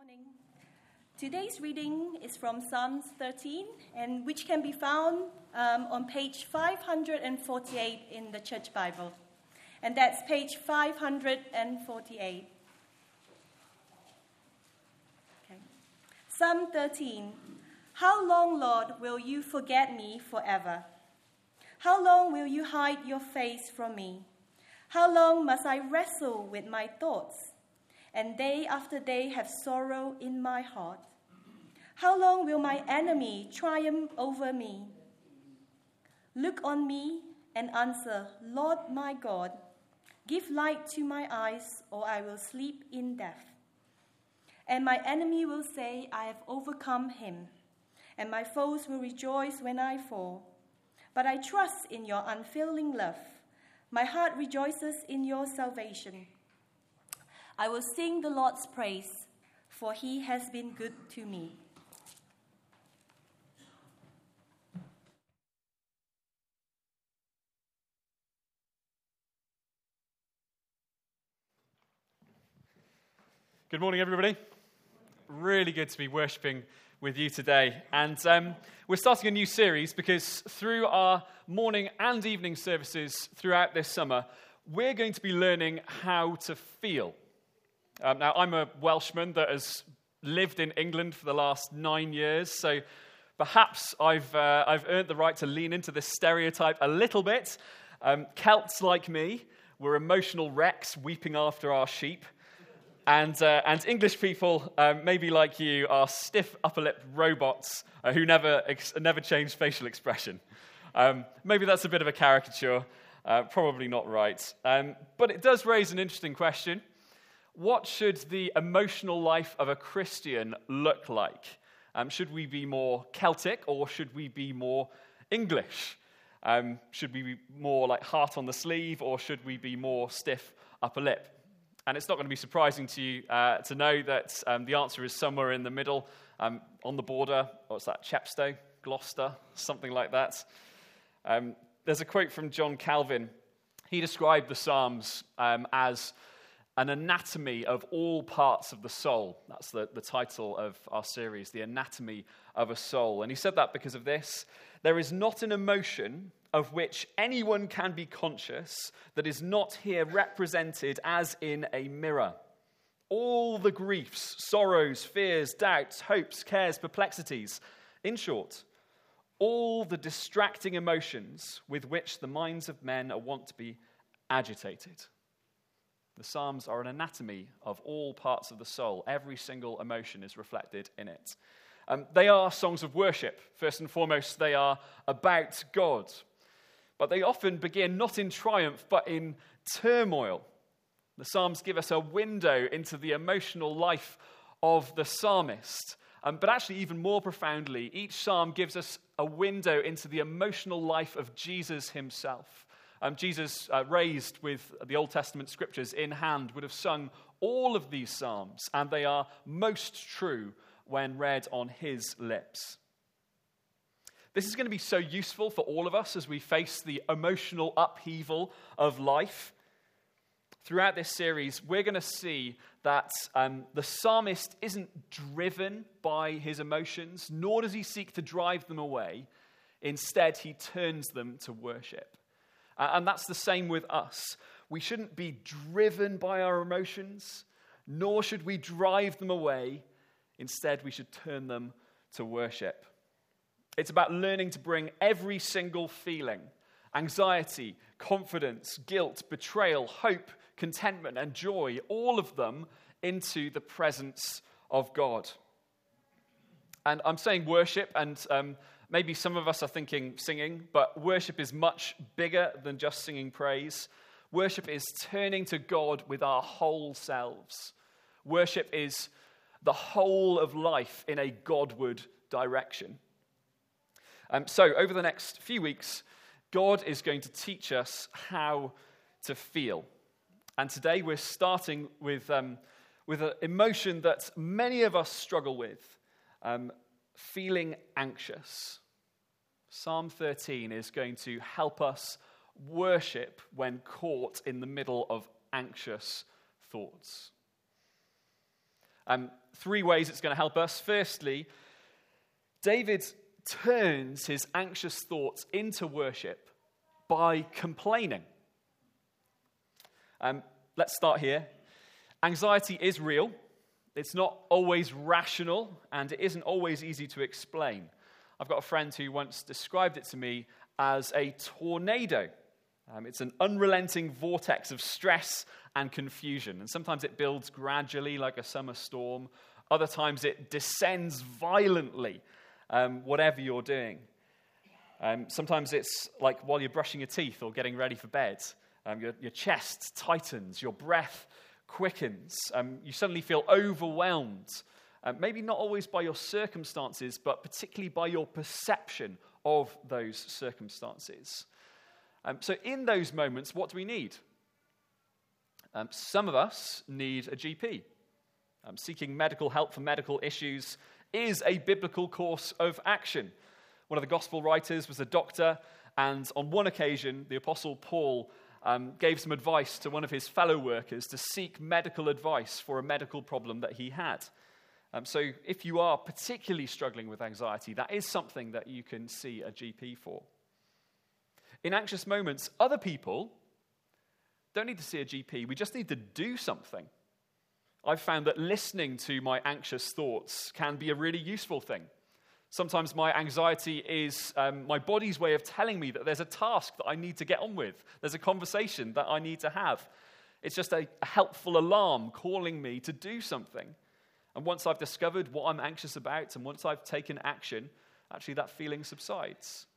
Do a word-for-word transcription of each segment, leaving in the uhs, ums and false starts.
morning. Today's reading is from Psalms thirteen, and which can be found um, on page five hundred forty-eight in the Church Bible. And that's page five hundred forty-eight. Okay. Psalm thirteen. How long, Lord, will you forget me forever? How long will you hide your face from me? How long must I wrestle with my thoughts, and day after day have sorrow in my heart? How long will my enemy triumph over me? Look on me and answer, Lord my God. Give light to my eyes, or I will sleep in death. And my enemy will say, I have overcome him, and my foes will rejoice when I fall. But I trust in your unfailing love. My heart rejoices in your salvation. I will sing the Lord's praise, for he has been good to me. Good morning, everybody. Really good to be worshipping with you today. And um, we're starting a new series because through our morning and evening services throughout this summer, we're going to be learning how to feel. Um, now, I'm a Welshman that has lived in England for the last nine years, so perhaps I've uh, I've earned the right to lean into this stereotype a little bit. Um, Celts like me, we're emotional wrecks weeping after our sheep. And uh, and English people, um, maybe like you, are stiff upper-lip robots uh, who never ex- never change facial expression. Um, maybe that's a bit of a caricature, uh, probably not right. Um, but it does raise an interesting question. What should the emotional life of a Christian look like? Um, should we be more Celtic or should we be more English? Um, should we be more like heart on the sleeve or should we be more stiff upper lip? And it's not going to be surprising to you uh, to know that um, the answer is somewhere in the middle, um, on the border. What's that? Chepstow, Gloucester, something like that. Um, there's a quote from John Calvin. He described the Psalms um, as an anatomy of all parts of the soul. That's the, the title of our series, The Anatomy of a Soul. And he said that because of this. There is not an emotion of which anyone can be conscious that is not here represented as in a mirror. All the griefs, sorrows, fears, doubts, hopes, cares, perplexities, in short, all the distracting emotions with which the minds of men are wont to be agitated. The Psalms are an anatomy of all parts of the soul. Every single emotion is reflected in it. Um, they are songs of worship. First and foremost, they are about God. But they often begin not in triumph, but in turmoil. The Psalms give us a window into the emotional life of the psalmist. Um, but actually, even more profoundly, each psalm gives us a window into the emotional life of Jesus himself. Um, Jesus, uh, raised with the Old Testament scriptures in hand, would have sung all of these psalms, and they are most true when read on his lips. This is going to be so useful for all of us as we face the emotional upheaval of life. Throughout this series, we're going to see that um, the psalmist isn't driven by his emotions, nor does he seek to drive them away. Instead, he turns them to worship. Uh, and that's the same with us. We shouldn't be driven by our emotions, nor should we drive them away. Instead, we should turn them to worship. It's about learning to bring every single feeling, anxiety, confidence, guilt, betrayal, hope, contentment, and joy, all of them into the presence of God. And I'm saying worship, and um, maybe some of us are thinking singing, but worship is much bigger than just singing praise. Worship is turning to God with our whole selves. Worship is the whole of life in a Godward direction. Um, so, over the next few weeks, God is going to teach us how to feel. And today we're starting with, um, with an emotion that many of us struggle with, um, feeling anxious. Psalm thirteen is going to help us worship when caught in the middle of anxious thoughts. Um, three ways it's going to help us. Firstly, David turns his anxious thoughts into worship by complaining. Um, let's start here. Anxiety is real. It's not always rational, and it isn't always easy to explain. I've got a friend who once described it to me as a tornado. Um, it's an unrelenting vortex of stress and confusion, and sometimes it builds gradually like a summer storm. Other times it descends violently, um, whatever you're doing. Um, sometimes it's like while you're brushing your teeth or getting ready for bed. Um, your, your chest tightens, your breath quickens. Um, you suddenly feel overwhelmed, uh, maybe not always by your circumstances, but particularly by your perception of those circumstances. Um, so in those moments, what do we need? Um, some of us need a G P. Um, seeking medical help for medical issues is a biblical course of action. One of the gospel writers was a doctor, and on one occasion, the Apostle Paul Um, gave some advice to one of his fellow workers to seek medical advice for a medical problem that he had. Um, so if you are particularly struggling with anxiety, that is something that you can see a G P for. In anxious moments, other people don't need to see a G P. We just need to do something. I've found that listening to my anxious thoughts can be a really useful thing. Sometimes my anxiety is um, my body's way of telling me that there's a task that I need to get on with. There's a conversation that I need to have. It's just a, a helpful alarm calling me to do something. And once I've discovered what I'm anxious about and once I've taken action, actually that feeling subsides.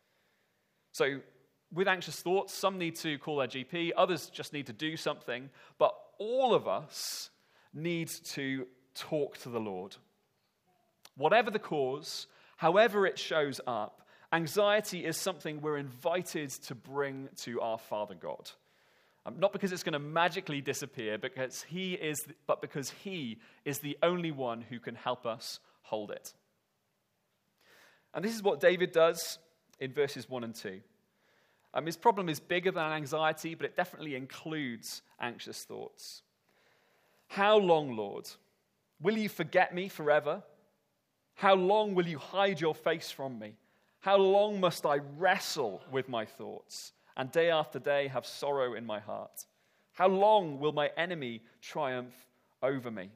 So with anxious thoughts, some need to call their G P, others just need to do something, but all of us need to talk to the Lord. Whatever the cause, however it shows up, anxiety is something we're invited to bring to our Father God. Um, not because it's going to magically disappear, because he is, but because he is the only one who can help us hold it. And this is what David does in verses one and two. Um, his problem is bigger than anxiety, but it definitely includes anxious thoughts. How long, Lord? Will you forget me forever? How long will you hide your face from me? How long must I wrestle with my thoughts and day after day have sorrow in my heart? How long will my enemy triumph over me?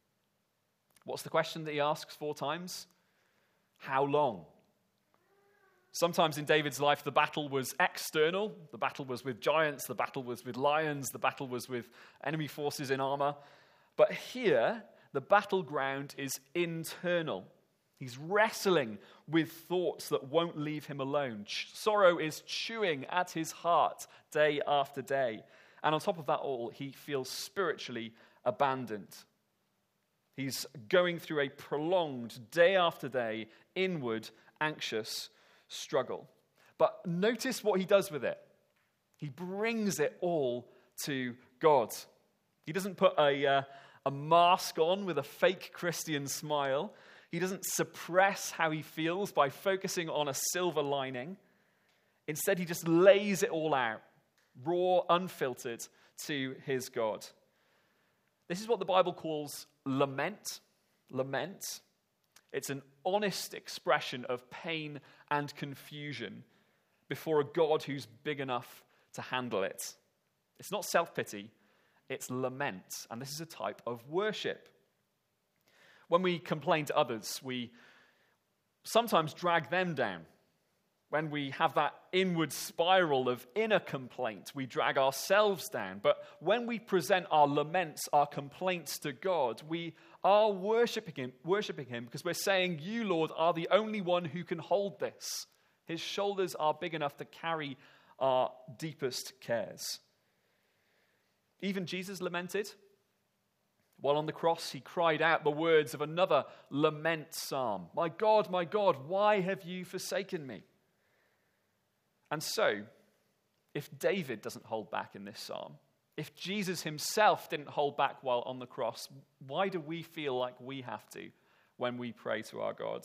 What's the question that he asks four times? How long? Sometimes in David's life, the battle was external. The battle was with giants. The battle was with lions. The battle was with enemy forces in armor. But here, the battleground is internal. He's wrestling with thoughts that won't leave him alone. Ch- sorrow is chewing at his heart day after day. And on top of that all, he feels spiritually abandoned. He's going through a prolonged, day after day, inward, anxious struggle. But notice what he does with it. He brings it all to God. He doesn't put a, uh, a mask on with a fake Christian smile. He doesn't suppress how he feels by focusing on a silver lining. Instead, he just lays it all out, raw, unfiltered, to his God. This is what the Bible calls lament. Lament. It's an honest expression of pain and confusion before a God who's big enough to handle it. It's not self-pity, it's lament. And this is a type of worship. When we complain to others, we sometimes drag them down. When we have that inward spiral of inner complaint, we drag ourselves down. But when we present our laments, our complaints to God, we are worshiping him, worshiping him because we're saying, you, Lord, are the only one who can hold this. His shoulders are big enough to carry our deepest cares. Even Jesus lamented. While on the cross, he cried out the words of another lament psalm. My God, my God, why have you forsaken me? And so, if David doesn't hold back in this psalm, if Jesus himself didn't hold back while on the cross, why do we feel like we have to when we pray to our God?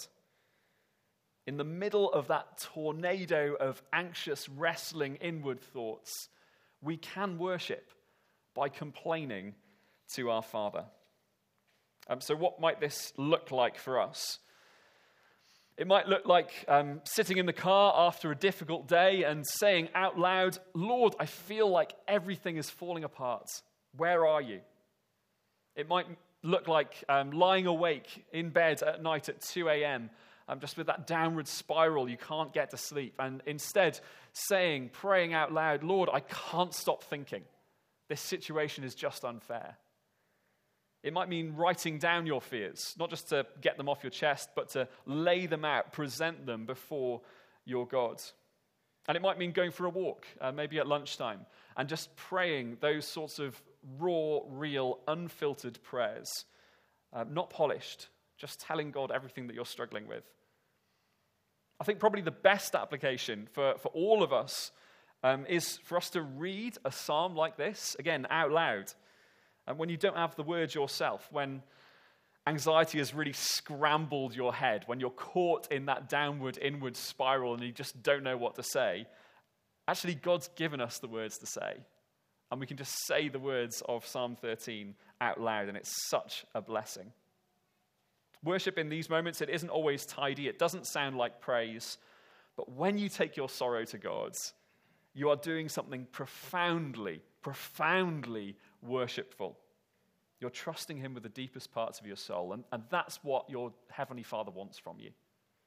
In the middle of that tornado of anxious, wrestling inward thoughts, we can worship by complaining to our Father. Um, so what might this look like for us? It might look like um, sitting in the car after a difficult day and saying out loud, Lord, I feel like everything is falling apart. Where are you? It might look like um, lying awake in bed at night at two a.m., um, just with that downward spiral, you can't get to sleep. And instead saying, praying out loud, Lord, I can't stop thinking. This situation is just unfair. It might mean writing down your fears, not just to get them off your chest, but to lay them out, present them before your God. And it might mean going for a walk, uh, maybe at lunchtime, and just praying those sorts of raw, real, unfiltered prayers, uh, not polished, just telling God everything that you're struggling with. I think probably the best application for, for all of us um, is for us to read a psalm like this, again, out loud. And when you don't have the words yourself, when anxiety has really scrambled your head, when you're caught in that downward, inward spiral and you just don't know what to say, actually God's given us the words to say. And we can just say the words of Psalm thirteen out loud, and it's such a blessing. Worship in these moments, it isn't always tidy. It doesn't sound like praise. But when you take your sorrow to God, you are doing something profoundly, profoundly worshipful. You're trusting him with the deepest parts of your soul, and, and that's what your Heavenly Father wants from you.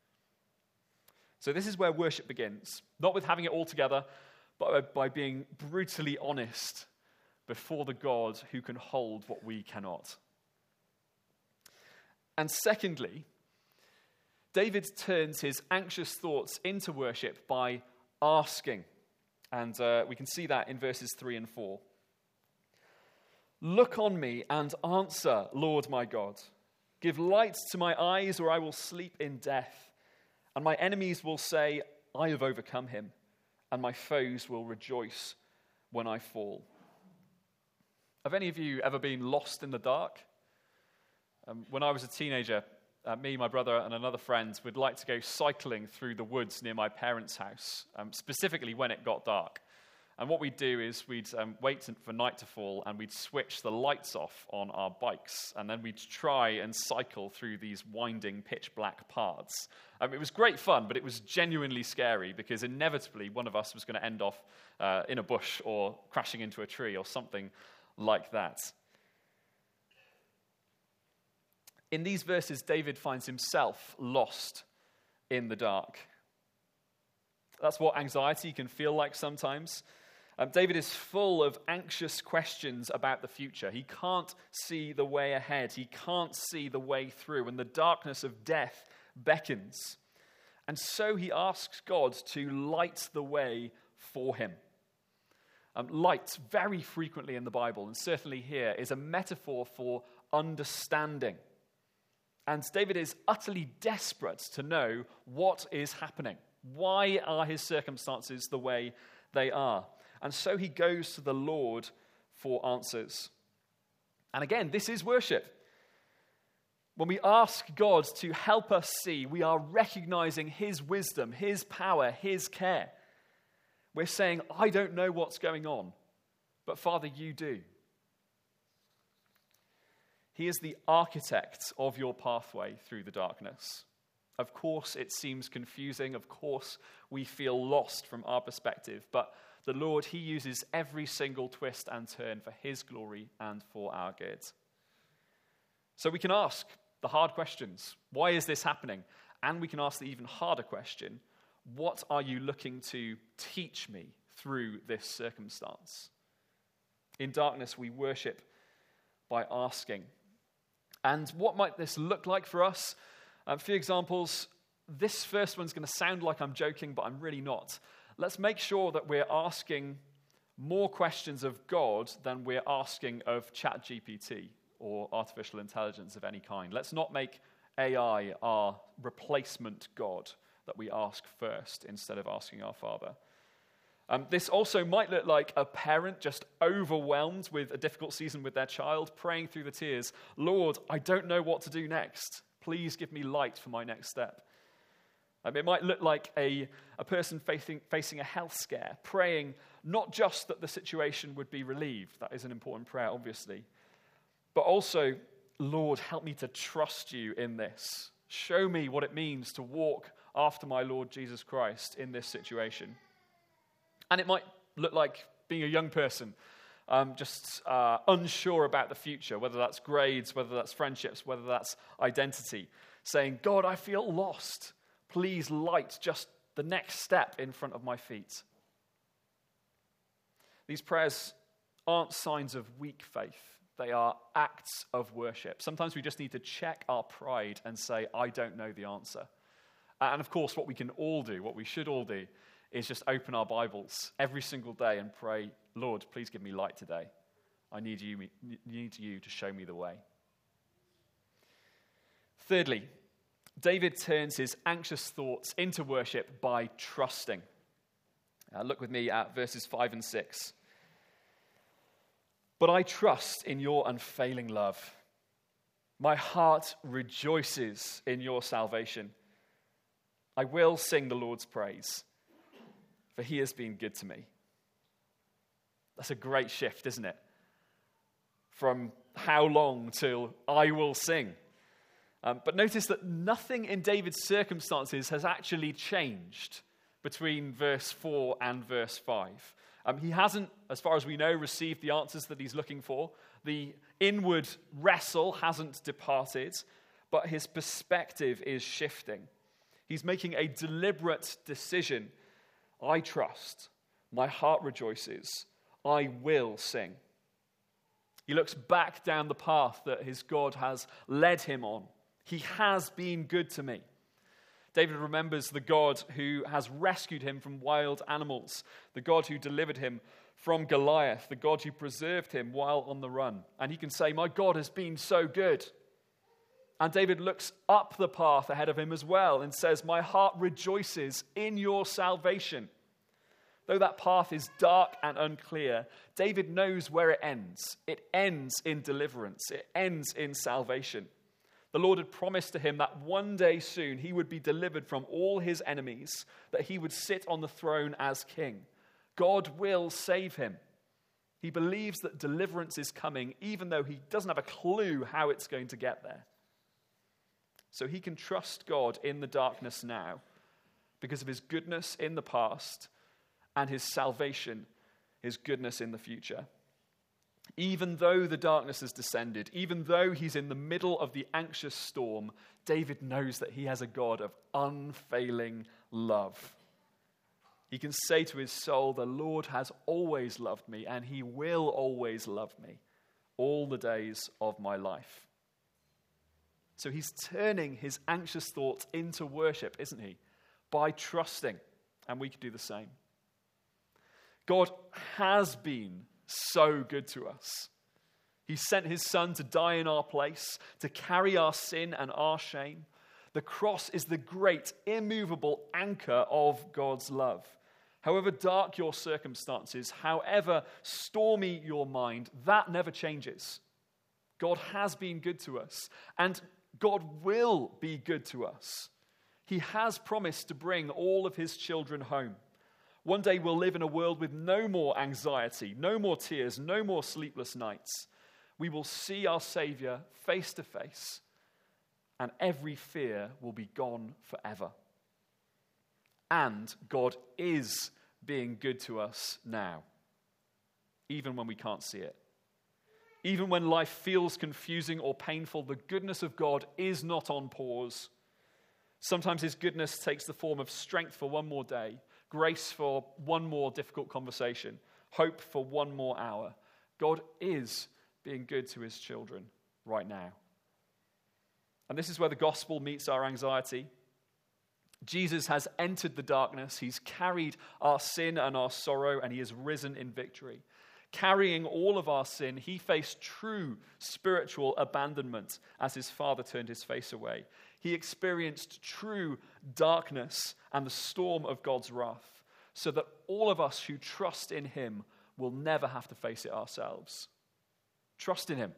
So this is where worship begins, not with having it all together, but by being brutally honest before the God who can hold what we cannot. And secondly, David turns his anxious thoughts into worship by asking. And uh, we can see that in verses three and four. Look on me and answer, Lord my God. Give light to my eyes, or I will sleep in death. And my enemies will say, I have overcome him, and my foes will rejoice when I fall. Have any of you ever been lost in the dark? Um, when I was a teenager, uh, me, my brother, and another friend would like to go cycling through the woods near my parents' house, um, specifically when it got dark. And what we'd do is we'd um, wait for night to fall, and we'd switch the lights off on our bikes, and then we'd try and cycle through these winding, pitch-black paths. Um, it was great fun, but it was genuinely scary, because inevitably one of us was going to end off uh, in a bush or crashing into a tree or something like that. In these verses, David finds himself lost in the dark. That's what anxiety can feel like sometimes. Um, David is full of anxious questions about the future. He can't see the way ahead. He can't see the way through, and the darkness of death beckons. And so he asks God to light the way for him. Um, light, very frequently in the Bible, and certainly here, is a metaphor for understanding. And David is utterly desperate to know what is happening. Why are his circumstances the way they are? And so he goes to the Lord for answers. And again, this is worship. When we ask God to help us see, we are recognizing his wisdom, his power, his care. We're saying, I don't know what's going on, but Father, you do. He is the architect of your pathway through the darkness. Of course, it seems confusing. Of course, we feel lost from our perspective. But the Lord, he uses every single twist and turn for his glory and for our good. So we can ask the hard questions. Why is this happening? And we can ask the even harder question. What are you looking to teach me through this circumstance? In darkness, we worship by asking. And what might this look like for us? A few examples. This first one's going to sound like I'm joking, but I'm really not. Let's make sure that we're asking more questions of God than we're asking of ChatGPT or artificial intelligence of any kind. Let's not make A I our replacement God that we ask first instead of asking our Father. Um, this also might look like a parent just overwhelmed with a difficult season with their child, praying through the tears, Lord, I don't know what to do next. Please give me light for my next step. Um, it might look like a, a person facing, facing a health scare, praying not just that the situation would be relieved. That is an important prayer, obviously. But also Lord, help me to trust you in this. Show me what it means to walk after my Lord Jesus Christ in this situation. And it might look like being a young person, um, just uh, unsure about the future, whether that's grades, whether that's friendships, whether that's identity, saying, God, I feel lost. Please light just the next step in front of my feet. These prayers aren't signs of weak faith. They are acts of worship. Sometimes we just need to check our pride and say, I don't know the answer. And of course, what we can all do, what we should all do, is just open our Bibles every single day and pray, Lord, please give me light today. I need you, need you to show me the way. Thirdly, David turns his anxious thoughts into worship by trusting. Uh, look with me at verses five and six. But I trust in your unfailing love. My heart rejoices in your salvation. I will sing the Lord's praise, for he has been good to me. That's a great shift, isn't it? From how long till I will sing. Um, but notice that nothing in David's circumstances has actually changed between verse four and verse five. Um, he hasn't, as far as we know, received the answers that he's looking for. The inward wrestle hasn't departed, but his perspective is shifting. He's making a deliberate decision. I trust. My heart rejoices. I will sing. He looks back down the path that his God has led him on. He has been good to me. David remembers the God who has rescued him from wild animals, the God who delivered him from Goliath, the God who preserved him while on the run. And he can say, my God has been so good. And David looks up the path ahead of him as well and says, my heart rejoices in your salvation. Though that path is dark and unclear, David knows where it ends. It ends in deliverance. It ends in salvation. The Lord had promised to him that one day soon he would be delivered from all his enemies, that he would sit on the throne as king. God will save him. He believes that deliverance is coming, even though he doesn't have a clue how it's going to get there. So he can trust God in the darkness now because of his goodness in the past and his salvation, his goodness in the future. Even though the darkness has descended, even though he's in the middle of the anxious storm, David knows that he has a God of unfailing love. He can say to his soul, the Lord has always loved me, and he will always love me all the days of my life. So he's turning his anxious thoughts into worship, isn't he? By trusting, and we can do the same. God has been so good to us. He sent his son to die in our place, to carry our sin and our shame. The cross is the great, immovable anchor of God's love. However dark your circumstances, however stormy your mind, that never changes. God has been good to us, and God will be good to us. He has promised to bring all of his children home. One day we'll live in a world with no more anxiety, no more tears, no more sleepless nights. We will see our Savior face to face, and every fear will be gone forever. And God is being good to us now, even when we can't see it. Even when life feels confusing or painful, the goodness of God is not on pause. Sometimes his goodness takes the form of strength for one more day, grace for one more difficult conversation, hope for one more hour. God is being good to his children right now. And this is where the gospel meets our anxiety. Jesus has entered the darkness. He's carried our sin and our sorrow, and he has risen in victory. Carrying all of our sin, he faced true spiritual abandonment as his Father turned his face away. He experienced true darkness and the storm of God's wrath, so that all of us who trust in him will never have to face it ourselves. Trust in him.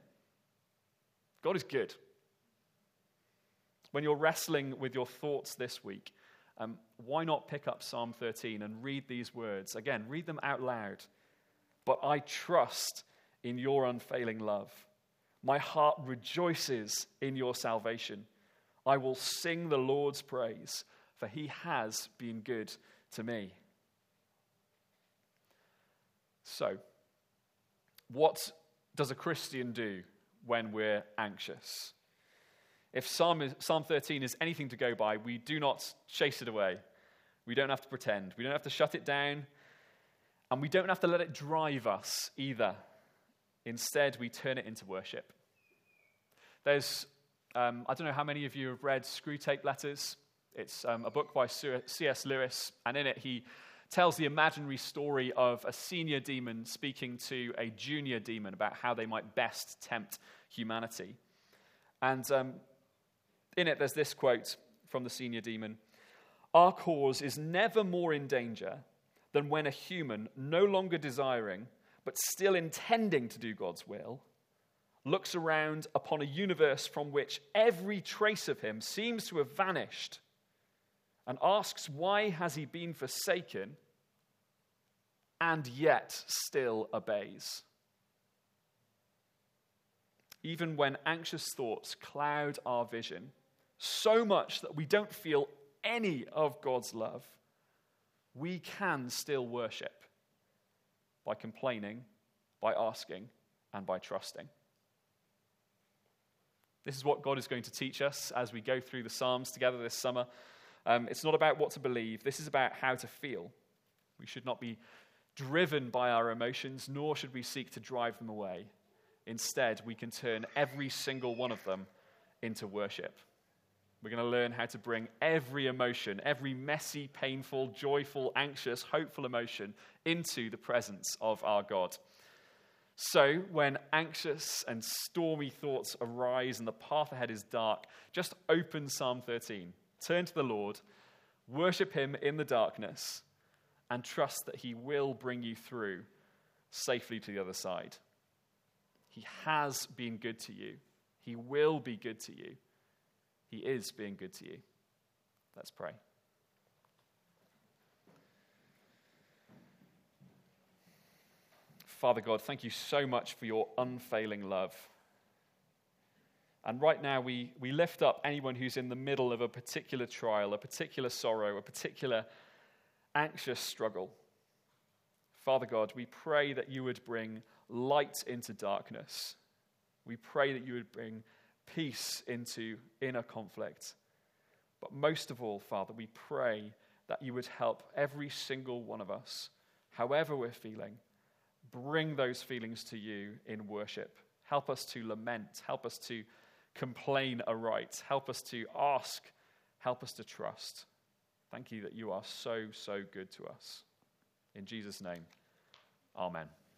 God is good. When you're wrestling with your thoughts this week, um, why not pick up Psalm thirteen and read these words? Again, read them out loud. But I trust in your unfailing love. My heart rejoices in your salvation. I will sing the Lord's praise, for he has been good to me. So, what does a Christian do when we're anxious? If Psalm, is, Psalm thirteen is anything to go by, we do not chase it away. We don't have to pretend. We don't have to shut it down. And we don't have to let it drive us either. Instead, we turn it into worship. There's, um, I don't know how many of you have read Screwtape Letters. It's um, a book by C S Lewis, and in it he tells the imaginary story of a senior demon speaking to a junior demon about how they might best tempt humanity. And um, in it there's this quote from the senior demon: "Our cause is never more in danger than when a human, no longer desiring, but still intending to do God's will, looks around upon a universe from which every trace of him seems to have vanished, and asks why has he been forsaken, and yet still obeys." Even when anxious thoughts cloud our vision so much that we don't feel any of God's love, we can still worship by complaining, by asking, and by trusting. This is what God is going to teach us as we go through the Psalms together this summer. Um, it's not about what to believe. This is about how to feel. We should not be driven by our emotions, nor should we seek to drive them away. Instead, we can turn every single one of them into worship. We're going to learn how to bring every emotion, every messy, painful, joyful, anxious, hopeful emotion into the presence of our God. So, when anxious and stormy thoughts arise and the path ahead is dark, just open Psalm thirteen. Turn to the Lord, worship him in the darkness, and trust that he will bring you through safely to the other side. He has been good to you. He will be good to you. He is being good to you. Let's pray. Father God, thank you so much for your unfailing love. And right now we, we lift up anyone who's in the middle of a particular trial, a particular sorrow, a particular anxious struggle. Father God, we pray that you would bring light into darkness. We pray that you would bring peace into inner conflict. But most of all, Father, we pray that you would help every single one of us, however we're feeling, bring those feelings to you in worship. Help us to lament. Help us to complain aright. Help us to ask. Help us to trust. Thank you that you are so, so good to us. In Jesus' name, amen.